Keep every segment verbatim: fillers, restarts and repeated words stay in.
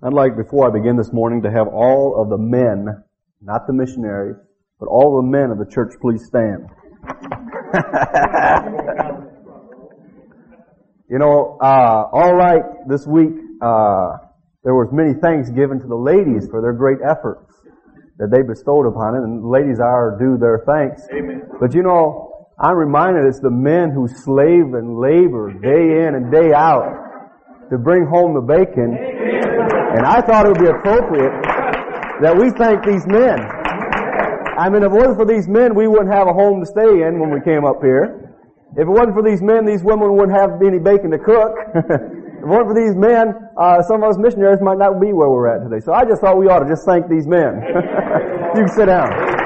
I'd like, before I begin this morning, to have all of the men, not the missionaries, but all the men of the church please stand. You know, uh, all right, this week, uh, there was many thanks given to the ladies for their great efforts that they bestowed upon it, and the ladies are due their thanks. Amen. But you know, I'm reminded it's the men who slave and labor day in and day out to bring home the bacon. And I thought it would be appropriate that we thank these men. I mean, if it wasn't for these men, we wouldn't have a home to stay in when we came up here. If it wasn't for these men, these women wouldn't have any bacon to cook. If it wasn't for these men, uh, some of us missionaries might not be where we're at today. So I just thought we ought to just thank these men. You can sit down.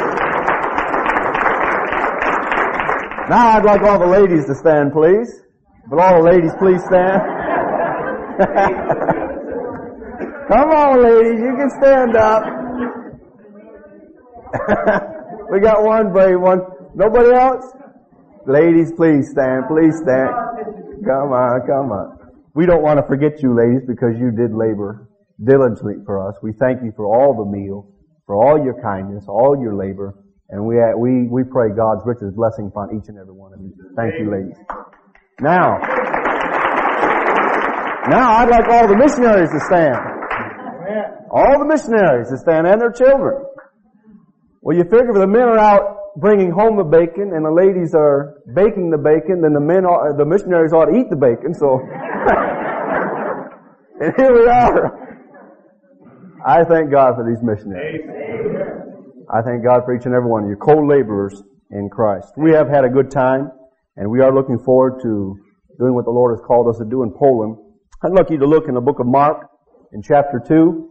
Now I'd like all the ladies to stand, please. But all the ladies, please stand. Come on, ladies, you can stand up. We got one brave one. Nobody else? Ladies, please stand, please stand. Come on, come on. We don't want to forget you, ladies, because you did labor diligently for us. We thank you for all the meal, for all your kindness, all your labor, and we we we pray God's richest blessing upon each and every one of you. Thank you, ladies. Now, now I'd like all the missionaries to stand. All the missionaries to stand and their children. Well, you figure if the men are out bringing home the bacon and the ladies are baking the bacon, then the men, ought, the missionaries ought to eat the bacon. So, and here we are. I thank God for these missionaries. I thank God for each and every one of you, co-laborers in Christ. We have had a good time, and we are looking forward to doing what the Lord has called us to do in Poland. I'd like you to look in the book of Mark, in chapter two,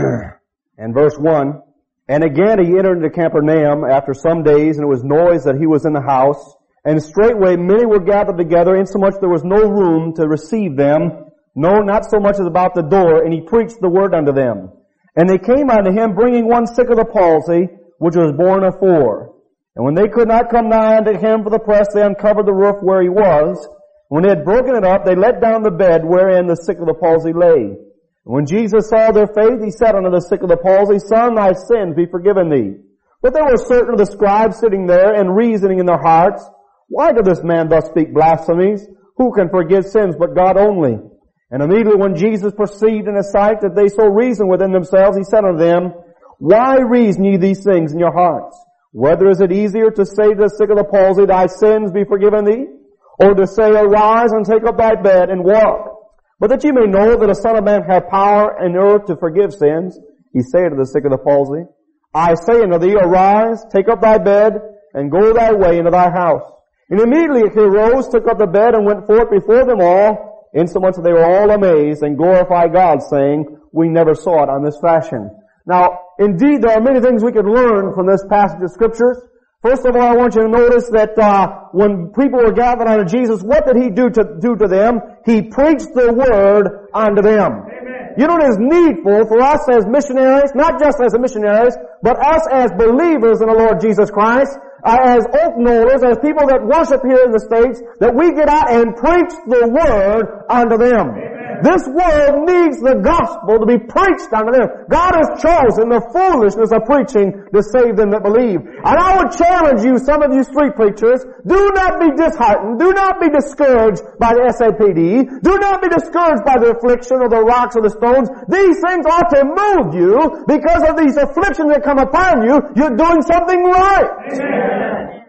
and verse one. And again he entered into Capernaum after some days, and it was noise that he was in the house. And straightway many were gathered together, insomuch there was no room to receive them, no, not so much as about the door, and he preached the word unto them. And they came unto him, bringing one sick of the palsy, which was borne of four. And when they could not come nigh unto him for the press, they uncovered the roof where he was. When they had broken it up, they let down the bed wherein the sick of the palsy lay. When Jesus saw their faith, he said unto the sick of the palsy, Son, thy sins be forgiven thee. But there were certain of the scribes sitting there and reasoning in their hearts, Why doth this man thus speak blasphemies? Who can forgive sins but God only? And immediately when Jesus perceived in his sight that they so reasoned within themselves, he said unto them, Why reason ye these things in your hearts? Whether is it easier to say to the sick of the palsy, Thy sins be forgiven thee? Or to say, Arise and take up thy bed and walk? But that you may know that the Son of Man hath power in earth to forgive sins, he saith to the sick of the palsy, I say unto thee, Arise, take up thy bed, and go thy way into thy house. And immediately he arose, took up the bed, and went forth before them all, insomuch that they were all amazed, and glorified God, saying, We never saw it on this fashion. Now, indeed, there are many things we could learn from this passage of Scriptures. First of all, I want you to notice that uh when people were gathered unto Jesus, what did he do to do to them? He preached the word unto them. Amen. You know, it is needful for us as missionaries, not just as missionaries, but us as believers in the Lord Jesus Christ, uh, as oak knollers, as people that worship here in the States, that we get out and preach the word unto them. Amen. This world needs the gospel to be preached unto them. God has chosen the foolishness of preaching to save them that believe. And I would challenge you, some of you street preachers, do not be disheartened. Do not be discouraged by the S A P D. Do not be discouraged by the affliction or the rocks or the stones. These things ought to move you because of these afflictions that come upon you. You're doing something right. Amen.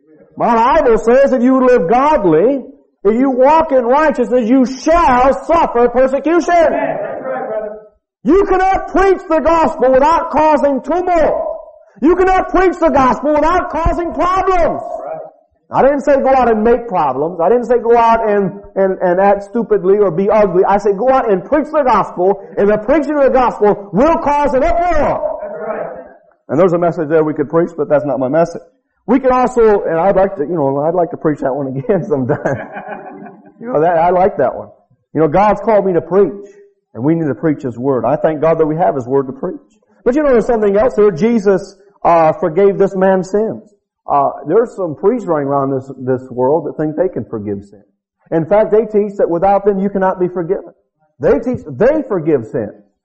My Bible says if you live godly, if you walk in righteousness, you shall suffer persecution. That's right, brother. You cannot preach the gospel without causing tumult. You cannot preach the gospel without causing problems. Right. I didn't say go out and make problems. I didn't say go out and, and, and act stupidly or be ugly. I said go out and preach the gospel, and the preaching of the gospel will cause an uproar. That's right. And there's a message there we could preach, but that's not my message. We can also, and I'd like to, you know, I'd like to preach that one again sometime. You know, that, I like that one. You know, God's called me to preach, and we need to preach His Word. I thank God that we have His Word to preach. But you know, there's something else here. Jesus, uh, forgave this man's sins. Uh, there's some priests running around this, this world that think they can forgive sin. In fact, they teach that without them you cannot be forgiven. They teach, they forgive sin.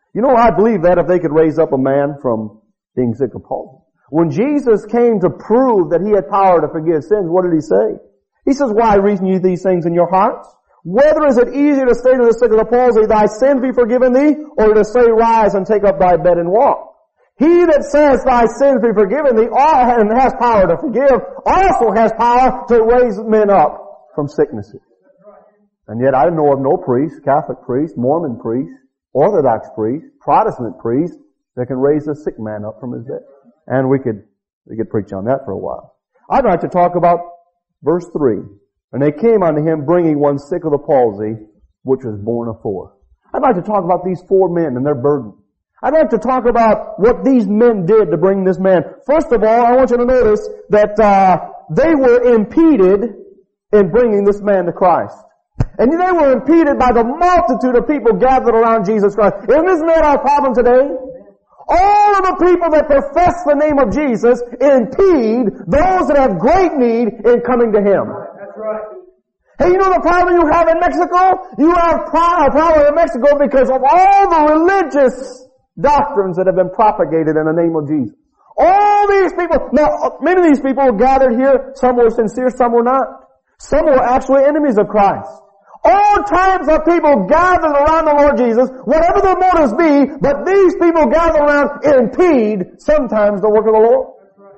You know, I believe that if they could raise up a man from being sick of palsy. When Jesus came to prove that He had power to forgive sins, what did He say? He says, why reason you these things in your hearts? Whether is it easier to say to the sick of the palsy, thy sins be forgiven thee, or to say, rise and take up thy bed and walk? He that says thy sins be forgiven thee and has power to forgive also has power to raise men up from sicknesses. And yet I know of no priest, Catholic priest, Mormon priest, Orthodox priest, Protestant priest that can raise a sick man up from his bed. And we could, we could preach on that for a while. I'd like to talk about verse three. And they came unto him bringing one sick of the palsy, which was born of four. I'd like to talk about these four men and their burden. I'd like to talk about what these men did to bring this man. First of all, I want you to notice that uh, they were impeded in bringing this man to Christ. And they were impeded by the multitude of people gathered around Jesus Christ. Isn't this man our problem today? All of the people that profess the name of Jesus impede those that have great need in coming to Him. That's right. Hey, you know the problem you have in Mexico? You have a problem in Mexico because of all the religious doctrines that have been propagated in the name of Jesus. All these people, now many of these people were gathered here, some were sincere, some were not. Some were actually enemies of Christ. All types of people gathered around the Lord Jesus, whatever their motives be, but these people gathered around impede sometimes the work of the Lord.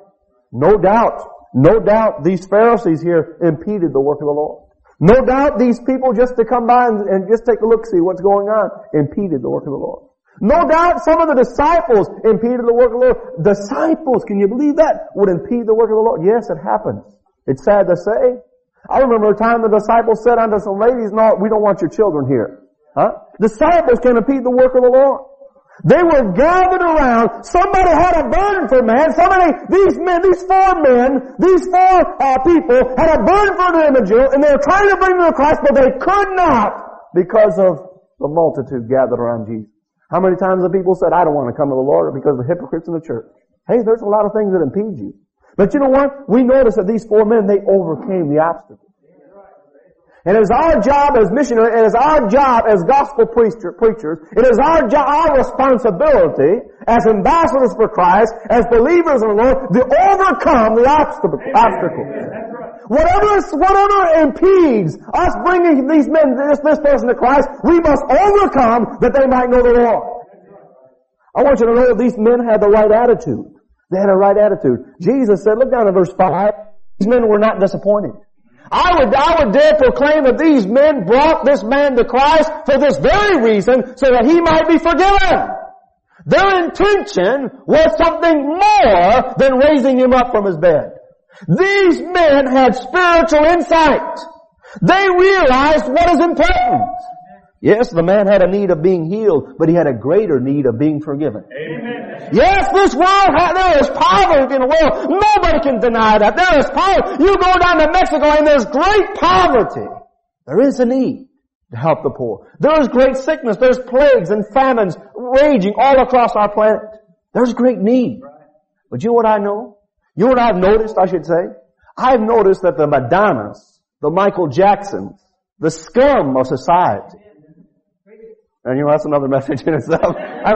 No doubt, no doubt these Pharisees here impeded the work of the Lord. No doubt these people just to come by and, and just take a look, see what's going on, impeded the work of the Lord. No doubt some of the disciples impeded the work of the Lord. Disciples, can you believe that? Would impede the work of the Lord. Yes, it happens. It's sad to say. I remember a time the disciples said unto some ladies, no, we don't want your children here. Huh? Disciples can impede the work of the Lord. They were gathered around. Somebody had a burden for man. Somebody, these men, these four men, these four uh, people had a burden for the image, and they were trying to bring them to Christ, but they could not because of the multitude gathered around Jesus. How many times have people said, I don't want to come to the Lord because of the hypocrites in the church? Hey, there's a lot of things that impede you. But you know what? We notice that these four men, they overcame the obstacle. And it is our job as missionaries, it is our job as gospel preacher, preachers, it is our job, our responsibility as ambassadors for Christ, as believers in the Lord, to overcome the obstacle. obstacle. Whatever, whatever impedes us bringing these men, this, this person to Christ, we must overcome that they might know the Lord. I want you to know that these men had the right attitude. They had a right attitude. Jesus said, look down at verse five, these men were not disappointed. I would, I would dare proclaim that these men brought this man to Christ for this very reason, so that he might be forgiven. Their intention was something more than raising him up from his bed. These men had spiritual insight. They realized what is important. Yes, the man had a need of being healed, but he had a greater need of being forgiven. Amen. Yes, this world, ha- there is poverty in the world. Nobody can deny that. There is poverty. You go down to Mexico and there's great poverty. There is a need to help the poor. There is great sickness. There's plagues and famines raging all across our planet. There's great need. But you know what I know? You know what I've noticed, I should say? I've noticed that the Madonnas, the Michael Jacksons, the scum of society, and you know, that's another message in itself.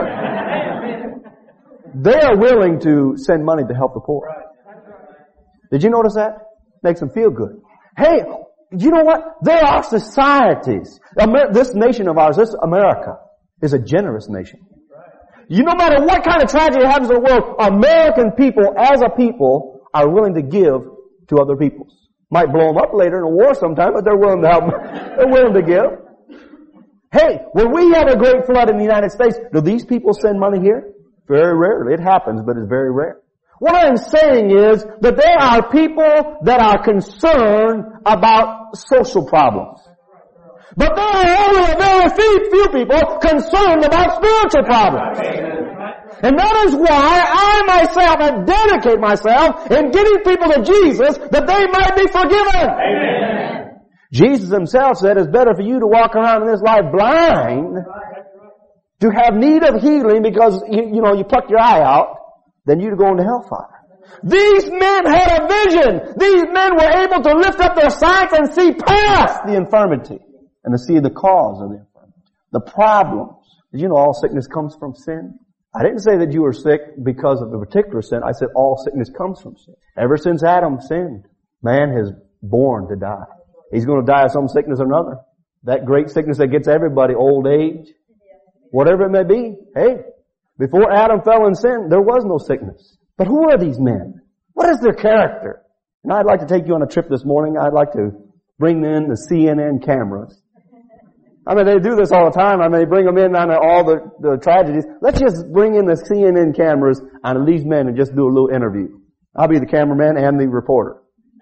I, they are willing to send money to help the poor. Did you notice that? Makes them feel good. Hey, you know what? There are societies. Amer- this nation of ours, this America, is a generous nation. You no matter what kind of tragedy happens in the world, American people as a people are willing to give to other peoples. Might blow them up later in a war sometime, but they're willing to help. They're willing to give. Hey, when we have a great flood in the United States, do these people send money here? Very rarely. It happens, but it's very rare. What I'm saying is that there are people that are concerned about social problems. But there are only a very few, few people concerned about spiritual problems. And that is why I myself have dedicated myself in getting people to Jesus that they might be forgiven. Amen. Jesus himself said it's better for you to walk around in this life blind, to have need of healing because, you, you know, you pluck your eye out, than you to go into hellfire. These men had a vision. These men were able to lift up their sights and see past the infirmity and to see the cause of the infirmity, the problems Did you know all sickness comes from sin? I didn't say that you were sick because of a particular sin. I said all sickness comes from sin. Ever since Adam sinned, man is born to die. He's going to die of some sickness or another. That great sickness that gets everybody, old age, whatever it may be. Hey, before Adam fell in sin, there was no sickness. But who are these men? What is their character? And I'd like to take you on a trip this morning. I'd like to bring in the C N N cameras. I mean, they do this all the time. I mean, they bring them in on all the, the tragedies. Let's just bring in the C N N cameras on these men and just do a little interview. I'll be the cameraman and the reporter.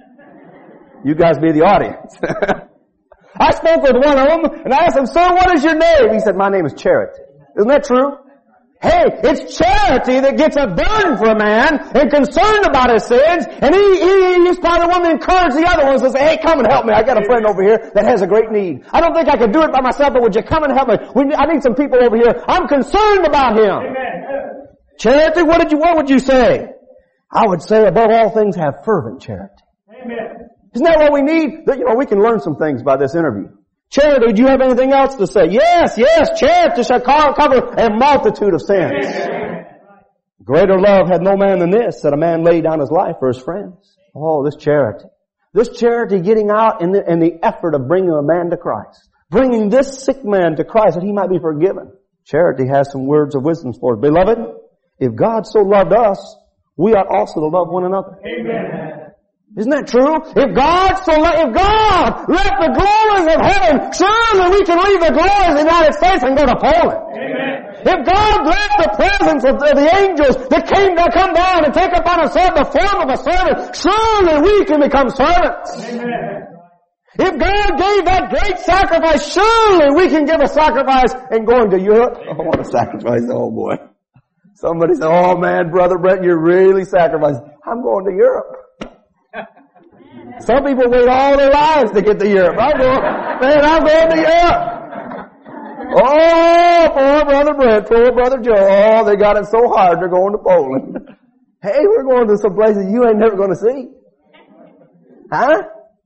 You guys be the audience. I spoke with one of them and I asked him, "Sir, what is your name?" He said, "My name is Charity." Isn't that true? Hey, it's charity that gets a burden for a man and concerned about his sins, and he, he, he's probably one to encourage the other ones to say, "Hey, come and help me. I got a friend over here that has a great need. I don't think I could do it by myself, but would you come and help me? We, I need some people over here. I'm concerned about him." Amen. Charity, what did you, what would you say? I would say above all things have fervent charity. Amen. Isn't that what we need? You know, we can learn some things by this interview. Charity, do you have anything else to say? Yes, yes, charity shall cover a multitude of sins. Amen. Greater love had no man than this, that a man lay down his life for his friends. Oh, this charity. This charity getting out in the, in the effort of bringing a man to Christ. Bringing this sick man to Christ that he might be forgiven. Charity has some words of wisdom for us. Beloved, if God so loved us, we ought also to love one another. Amen. Isn't that true? If God so let, if God left the glories of heaven, surely we can leave the glories of the United States and go to Poland. Amen. If God left the presence of the angels that came to come down and take upon themselves the form of a servant, surely we can become servants. Amen. If God gave that great sacrifice, surely we can give a sacrifice and going to Europe. I want a sacrifice, oh boy. Somebody said, "Oh man, Brother Brent, you're really sacrificing." I'm going to Europe. Some people wait all their lives to get to Europe. I'm going, man, I'm going to Europe. Oh, poor Brother Brent, poor Brother Joe. Oh, they got it so hard, they're going to Poland. Hey, we're going to some places you ain't never going to see. Huh?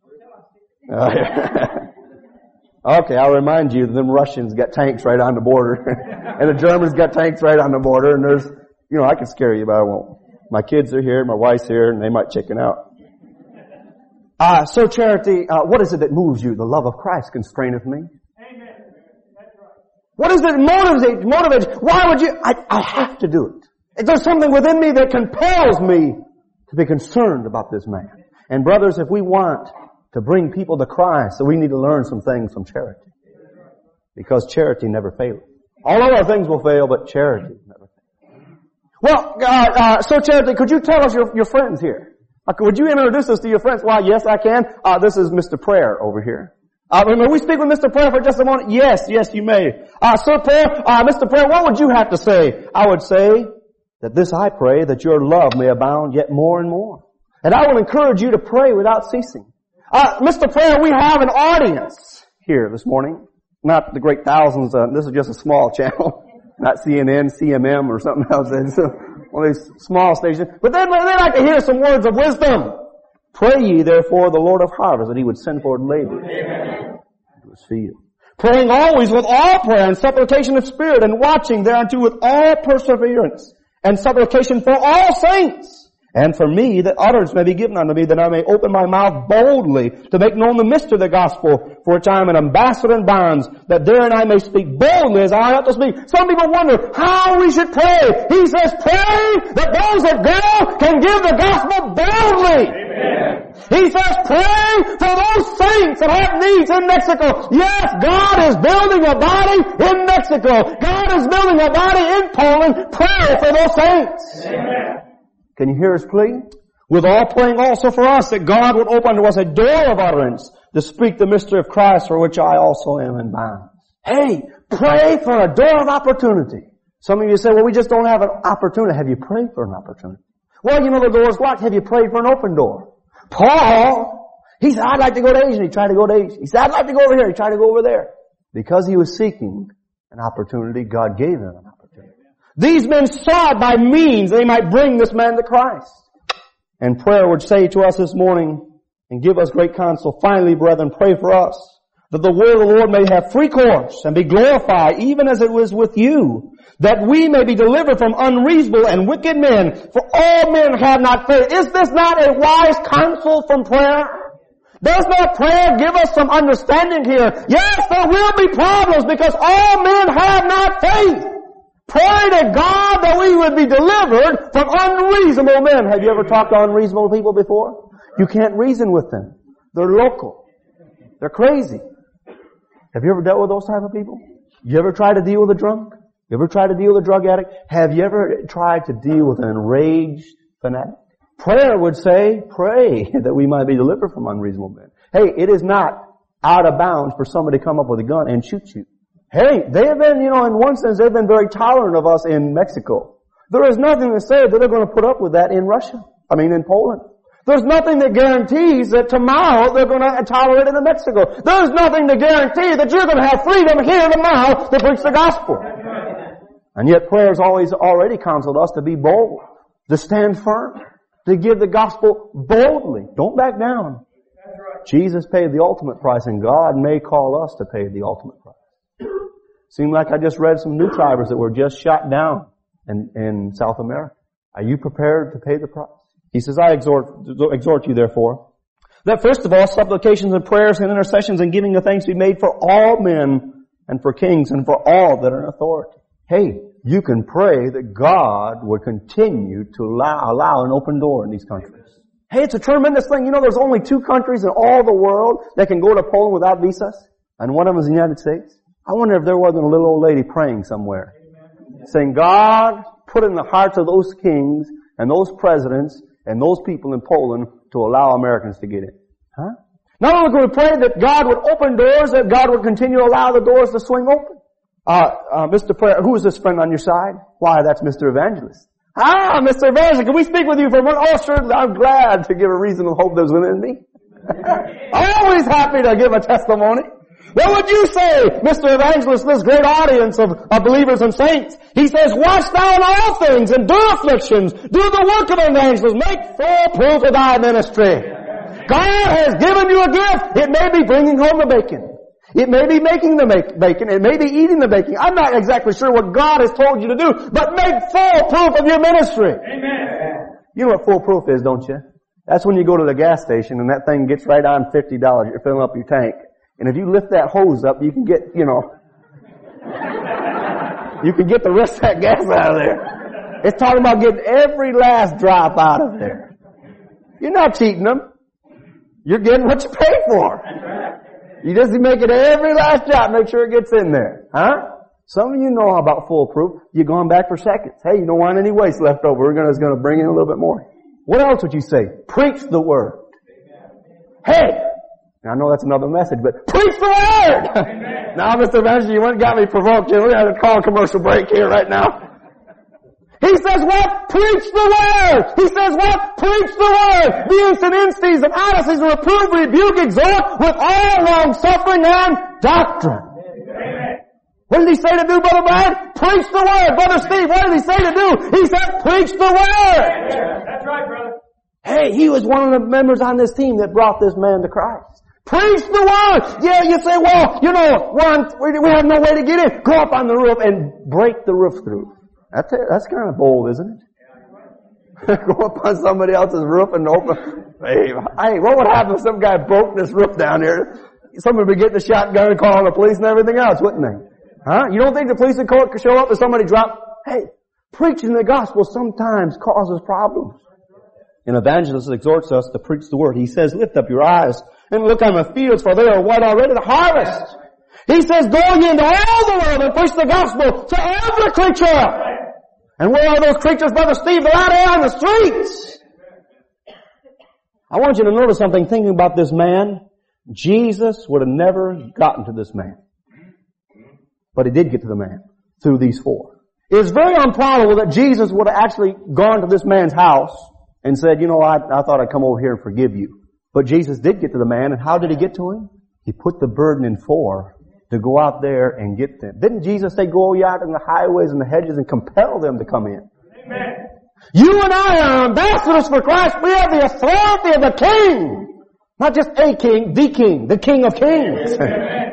Oh, yeah. Okay, I'll remind you, them Russians got tanks right on the border. And the Germans got tanks right on the border. And there's, you know, I can scare you, but I won't. My kids are here, my wife's here, and they might chicken out. Uh, so Charity, uh, what is it that moves you? The love of Christ constraineth me. Amen. That's right. What is it that motivates, motivates? Why would you? I, I have to do it. There's something within me that compels me to be concerned about this man. And brothers, if we want to bring people to Christ, so we need to learn some things from charity. Because charity never fails. All other things will fail, but charity never fails. Well, uh, uh, so Charity, could you tell us your, your friends here? Uh, would you introduce us to your friends? Why, yes, I can. Uh, this is Mister Prayer over here. Uh, may we speak with Mister Prayer for just a moment? Yes, yes, you may. Uh, Sir Prayer, uh, Mister Prayer, what would you have to say? I would say that this I pray, that your love may abound yet more and more. And I will encourage you to pray without ceasing. Uh, Mister Prayer, we have an audience here this morning. Not the great thousands, uh, this is just a small channel. Not C N N, C M M or something else. It's one of these small stations. But then they like to hear some words of wisdom. Pray ye therefore the Lord of harvest that he would send forth laborers into his field. Praying always with all prayer and supplication of spirit, and watching thereunto with all perseverance and supplication for all saints. And for me, that utterance may be given unto me, that I may open my mouth boldly to make known the mystery of the gospel, for which I am an ambassador in bonds, that therein I may speak boldly as I ought to speak. Some people wonder how we should pray. He says, pray that those that go can give the gospel boldly. Amen. He says, pray for those saints that have needs in Mexico. Yes, God is building a body in Mexico. God is building a body in Poland. Pray for those saints. Amen. Can you hear his plea? With all praying also for us, that God would open to us a door of utterance to speak the mystery of Christ, for which I also am in bonds. Hey, pray for a door of opportunity. Some of you say, well, we just don't have an opportunity. Have you prayed for an opportunity? Well, you know the door's locked. Have you prayed for an open door? Paul, he said, I'd like to go to Asia. He tried to go to Asia. He said, I'd like to go over here. He tried to go over there. Because he was seeking an opportunity, God gave him an opportunity. These men sought by means they might bring this man to Christ. And prayer would say to us this morning and give us great counsel. Finally, brethren, pray for us. that the word of the Lord may have free course and be glorified, even as it was with you, that we may be delivered from unreasonable and wicked men, for all men have not faith. Is this not a wise counsel from prayer? Does not prayer give us some understanding here? Yes, there will be problems because all men have not faith. Pray to God that we would be delivered from unreasonable men. Have you ever talked to unreasonable people before? You can't reason with them. They're local. They're crazy. Have you ever dealt with those type of people? You ever tried to deal with a drunk? You ever tried to deal with a drug addict? Have you ever tried to deal with an enraged fanatic? Prayer would say, pray that we might be delivered from unreasonable men. Hey, it is not out of bounds for somebody to come up with a gun and shoot you. Hey, they have been, you know, in one sense, they've been very tolerant of us in Mexico. There is nothing to say that they're going to put up with that in Russia. I mean, in Poland. There's nothing that guarantees that tomorrow they're going to tolerate it in Mexico. There's nothing to guarantee that you're going to have freedom here tomorrow to preach the gospel. And yet prayer has always already counseled us to be bold, to stand firm, to give the gospel boldly. Don't back down. Jesus paid the ultimate price, and God may call us to pay the ultimate price. Seemed like I just read some new tribers that were just shot down in, in South America. Are you prepared to pay the price? He says, I exhort, exhort you therefore, that first of all, supplications and prayers and intercessions and giving of thanks be made for all men and for kings and for all that are in authority. Hey, you can pray that God would continue to allow, allow an open door in these countries. Hey, it's a tremendous thing. You know, there's only two countries in all the world that can go to Poland without visas, and one of them is the United States. I wonder if there wasn't a little old lady praying somewhere, saying, God, put in the hearts of those kings and those presidents and those people in Poland to allow Americans to get in. Huh? Not only can we pray that God would open doors, that God would continue to allow the doors to swing open. Uh, uh, Mister Prayer, who is this friend on your side? Why, that's Mister Evangelist. Ah, Mister Evangelist, can we speak with you for a moment? Oh, sure, I'm glad to give a reason of hope that's within me. Always happy to give a testimony. What would you say, Mister Evangelist, this great audience of, of believers and saints? He says, watch thou in all things, endure afflictions, do the work of evangelist, make full proof of thy ministry. God has given you a gift. It may be bringing home the bacon. It may be making the make, bacon. It may be eating the bacon. I'm not exactly sure what God has told you to do, but make full proof of your ministry. Amen. You know what full proof is, don't you? That's when you go to the gas station and that thing gets right on fifty dollars. You're filling up your tank. And if you lift that hose up, you can get, you know, you can get the rest of that gas out of there. It's talking about getting every last drop out of there. You're not cheating them. You're getting what you pay for. You just make it every last drop, make sure it gets in there. Huh? Some of you know about full proof. You're going back for seconds. Hey, you don't want any waste left over. We're gonna, it's going to bring in a little bit more. What else would you say? Preach the word. Hey! I know that's another message, but preach the word! Amen. Now, Mister Evangelist, you went got me provoked. We're going to call a commercial break here right now. He says what? Preach the word! He says what? Preach the word! Be instant insties and honesties and reprove, rebuke, exhort with all long suffering and doctrine. Amen. What did he say to do, Brother Brian? Preach the word. Brother Steve, what did he say to do? He said, preach the word! Amen. That's right, brother. Hey, he was one of the members on this team that brought this man to Christ. Preach the word! Yeah, you say, well, you know, one, we have no way to get in. Go up on the roof and break the roof through. That's it. That's kind of bold, isn't it? Go up on somebody else's roof and open. Hey, hey, what would happen if some guy broke this roof down here? Somebody would get the shotgun and call the police and everything else, wouldn't they? Huh? You don't think the police would show up if somebody dropped? Hey, preaching the gospel sometimes causes problems. An evangelist exhorts us to preach the word. He says, lift up your eyes and look on the fields, for they are white already to harvest. He says, go ye into all the world and preach the gospel to every creature. And where are those creatures, Brother Steve? They're out there on the streets. I want you to notice something thinking about this man. Jesus would have never gotten to this man. But he did get to the man through these four. It is very improbable that Jesus would have actually gone to this man's house and said, you know, I, I thought I'd come over here and forgive you. But Jesus did get to the man, and how did he get to him? He put the burden in four to go out there and get them. Didn't Jesus say, go out in the highways and the hedges and compel them to come in? Amen. You and I are ambassadors for Christ. We have the authority of the King. Not just a king, the King, the King of Kings. Amen.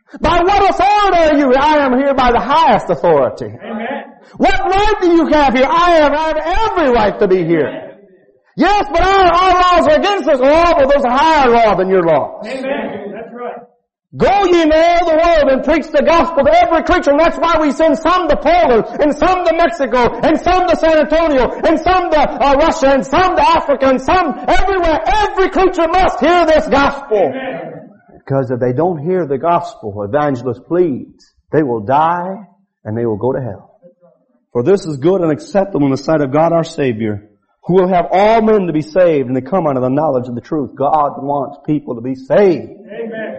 By what authority are you? I am here by the highest authority. Amen. What right do you have here? I have, I have every right to be here. Amen. Yes, but our, our laws are against this law, but there's a higher law than your laws. Amen. That's right. Go ye into all the world and preach the gospel to every creature. And that's why we send some to Poland, and some to Mexico, and some to San Antonio, and some to uh, Russia, and some to Africa, and some everywhere. Every creature must hear this gospel. Amen. Because if they don't hear the gospel, evangelist pleads, they will die and they will go to hell. For this is good and acceptable in the sight of God our Savior, who will have all men to be saved and to come unto the knowledge of the truth. God wants people to be saved. Amen.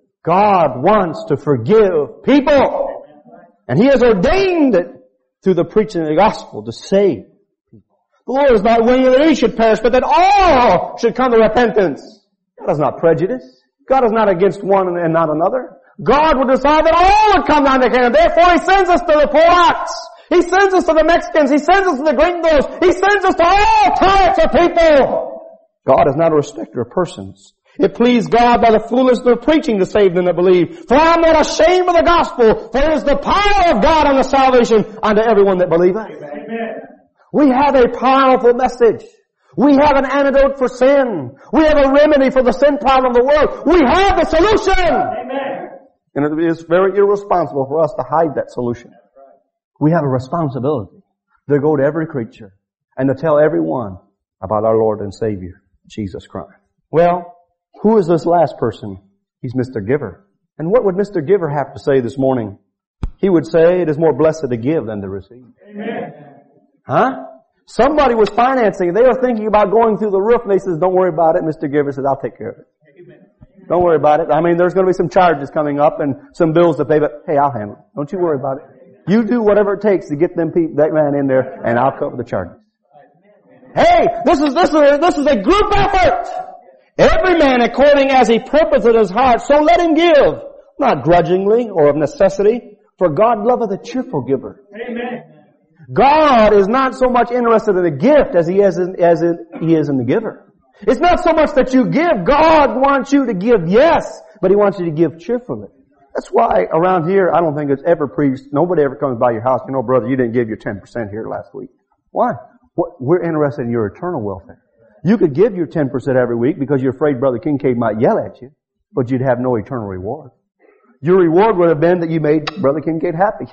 God wants to forgive people. And He has ordained it through the preaching of the gospel to save people. The Lord is not willing that any should perish, but that all should come to repentance. God is not prejudiced. God is not against one and not another. God would decide that all would come down to Canada. Therefore He sends us to the Polacks. He sends us to the Mexicans. He sends us to the Gringos. He sends us to all types of people. God is not a respecter of persons. It pleased God by the foolishness of preaching to save them that believe. For I am not ashamed of the gospel, for it is the power of God unto salvation unto everyone that believeth. Amen. We have a powerful message. We have an antidote for sin. We have a remedy for the sin problem of the world. We have the solution. Amen. And it is very irresponsible for us to hide that solution. We have a responsibility to go to every creature and to tell everyone about our Lord and Savior, Jesus Christ. Well, who is this last person? He's Mister Giver. And what would Mister Giver have to say this morning? He would say, it is more blessed to give than to receive. Amen. Huh? Somebody was financing. They were thinking about going through the roof, and they says, don't worry about it. Mister Giver says, I'll take care of it. Amen. Don't worry about it. I mean, there's going to be some charges coming up and some bills to pay, but hey, I'll handle it. Don't you worry about it. You do whatever it takes to get them people, that man in there, and I'll cover the charges. Hey, this is, this is, a, this is a group effort. Every man according as he purposeth in his heart, so let him give, not grudgingly or of necessity, for God loveth a cheerful giver. Amen. God is not so much interested in the gift as He is in, as in, He is in the giver. It's not so much that you give. God wants you to give, yes, but He wants you to give cheerfully. That's why around here, I don't think it's ever preached. Nobody ever comes by your house. You know, brother, you didn't give your ten percent here last week. Why? We're interested in your eternal welfare. You could give your ten percent every week because you're afraid Brother Kincaid might yell at you, but you'd have no eternal reward. Your reward would have been that you made Brother Kincaid happy.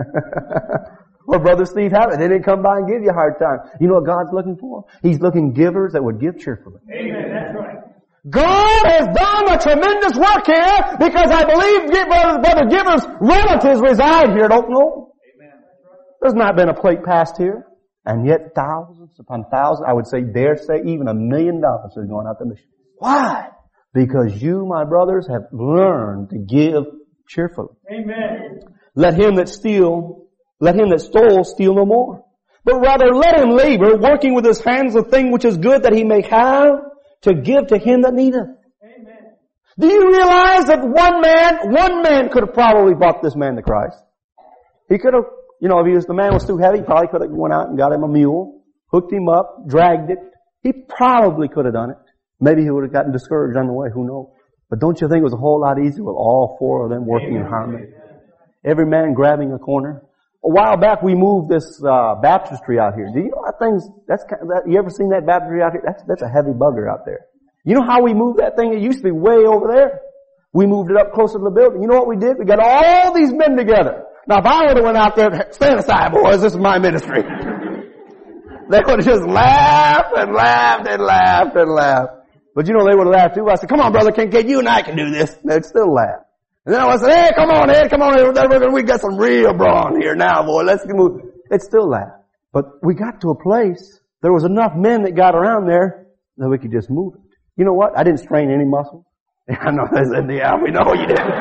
Or Brother Steve happy. They didn't come by and give you a hard time. You know what God's looking for? He's looking givers that would give cheerfully. Amen. That's right. God has done a tremendous work here because I believe Brother, Brother Giver's relatives reside here. Don't know. Amen. There's not been a plate passed here. And yet thousands upon thousands, I would say, dare say, even a million dollars is going out to mission. Why? Because you, my brothers, have learned to give cheerfully. Amen. Let him that steal, let him that stole steal no more. But rather let him labor, working with his hands the thing which is good that he may have to give to him that needeth. Amen. Do you realize that one man, one man could have probably brought this man to Christ? He could have, you know, if he was, the man was too heavy, he probably could have went out and got him a mule, hooked him up, dragged it. He probably could have done it. Maybe he would have gotten discouraged on the way, who knows. But don't you think it was a whole lot easier with all four of them working in harmony? Every man grabbing a corner. A while back we moved this uh baptistry out here. Do you know that thing's, that's kind of, that, you ever seen that baptistry out here? That's, that's a heavy bugger out there. You know how we moved that thing? It used to be way over there. We moved it up closer to the building. You know what we did? We got all these men together. Now if I would have went out there, stand aside boys, this is my ministry. They would have just laughed and laughed and laughed and laughed. But you know, they would have laughed too. I said, come on brother Kincaid, you and I can do this. And they'd still laugh. And then I said, hey, come on, Ed, come on, we got some real brawn here now, boy, let's move. It still laughed. But we got to a place, there was enough men that got around there that we could just move it. You know what? I didn't strain any muscles. I know they said, yeah, we know you didn't.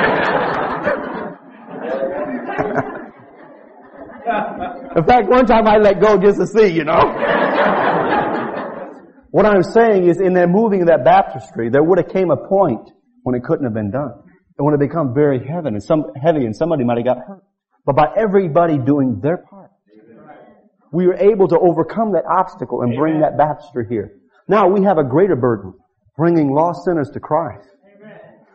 In fact, one time I let go just to see, you know. What I'm saying is in that moving of that baptistry, there would have came a point when it couldn't have been done. And when it become very heavy and some heavy and somebody might have got hurt. But by everybody doing their part, we were able to overcome that obstacle and bring that baptistry here. Now we have a greater burden, bringing lost sinners to Christ.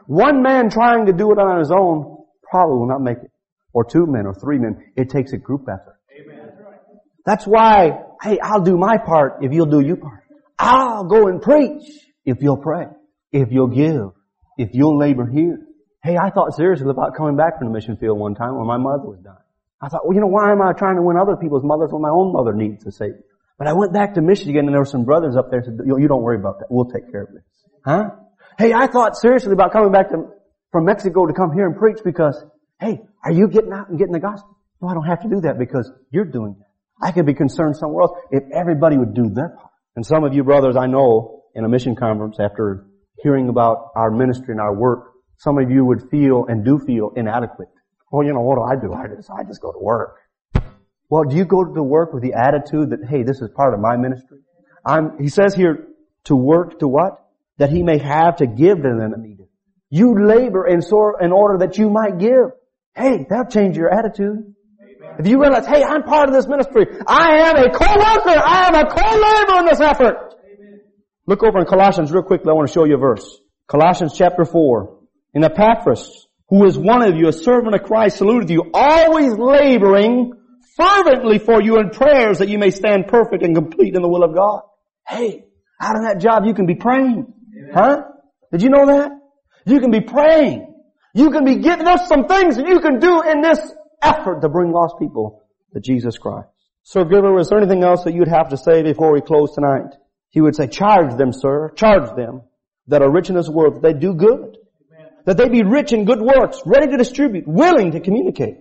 One man trying to do it on his own probably will not make it. Or two men or three men. It takes a group effort. Amen. That's why, hey, I'll do my part if you'll do your part. I'll go and preach if you'll pray, if you'll give, if you'll labor here. Hey, I thought seriously about coming back from the mission field one time when my mother was dying. I thought, well, you know, why am I trying to win other people's mothers when my own mother needs a Savior? But I went back to Michigan and there were some brothers up there who said, you don't worry about that. We'll take care of this. Huh? Hey, I thought seriously about coming back to, from Mexico to come here and preach because, hey, are you getting out and getting the gospel? No, I don't have to do that because you're doing that. I could be concerned somewhere else if everybody would do their part. And some of you brothers I know in a mission conference after hearing about our ministry and our work, some of you would feel and do feel inadequate. Well, you know, what do I do? I just, I just go to work. Well, do you go to work with the attitude that, hey, this is part of my ministry? I'm, he says here, to work to what? That he may have to give to them that need it. You labor in, sort, in order that you might give. Hey, that'll change your attitude. Amen. If you realize, hey, I'm part of this ministry. I am a co-worker. I am a co-laborer in this effort. Amen. Look over in Colossians real quickly. I want to show you a verse. Colossians chapter four. In Epaphras, who is one of you, a servant of Christ, saluteth you, always laboring fervently for you in prayers that you may stand perfect and complete in the will of God. Hey, out of that job you can be praying. Amen. Huh? Did you know that? You can be praying. You can be giving us some things that you can do in this effort to bring lost people to Jesus Christ. Sir Giver, is there anything else that you'd have to say before we close tonight? He would say, charge them, sir, charge them that are rich in this world, that they do good. That they be rich in good works, ready to distribute, willing to communicate.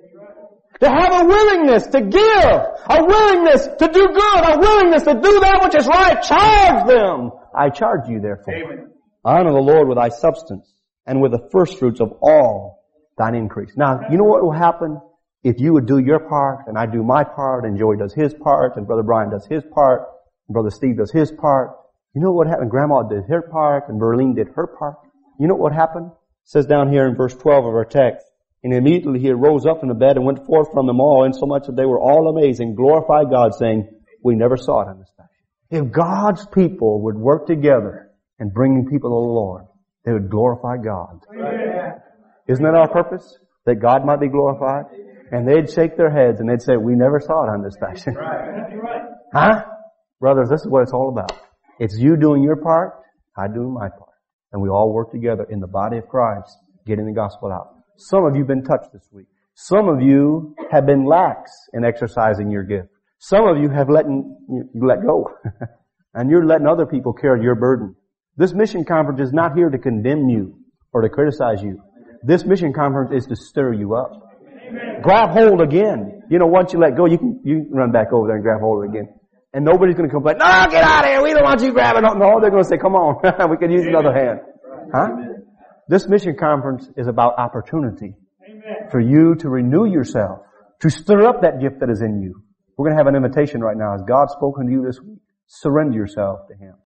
To have a willingness to give, a willingness to do good, a willingness to do that which is right. Charge them. I charge you therefore. Amen. Honor the Lord with thy substance and with the first fruits of all thine increase. Now, you know what will happen if you would do your part and I do my part and Joey does his part and Brother Brian does his part and Brother Steve does his part. You know what happened? Grandma did her part and Berlene did her part. You know what happened? It says down here in verse twelve of our text, and immediately he arose up from the bed and went forth from them all, insomuch that they were all amazed and glorified God, saying, we never saw it in this fashion. If God's people would work together and bringing people to the Lord, they would glorify God. Amen. Isn't that our purpose? That God might be glorified? And they'd shake their heads and they'd say, we never saw it on this fashion. Right. Right. Huh? Brothers, this is what it's all about. It's you doing your part, I doing my part. And we all work together in the body of Christ, getting the gospel out. Some of you have been touched this week. Some of you have been lax in exercising your gift. Some of you have let, you let go. And you're letting other people carry your burden. This mission conference is not here to condemn you or to criticize you. This mission conference is to stir you up. Amen. Grab hold again. You know, once you let go, you can, you can run back over there and grab hold again. And nobody's going to complain, no, get out of here. We don't want you grabbing. No, they're going to say, come on. We can use another hand. Huh? This mission conference is about opportunity. Amen. For you to renew yourself, to stir up that gift that is in you. We're going to have an invitation right now. Has God spoken to you this week? Surrender yourself to Him.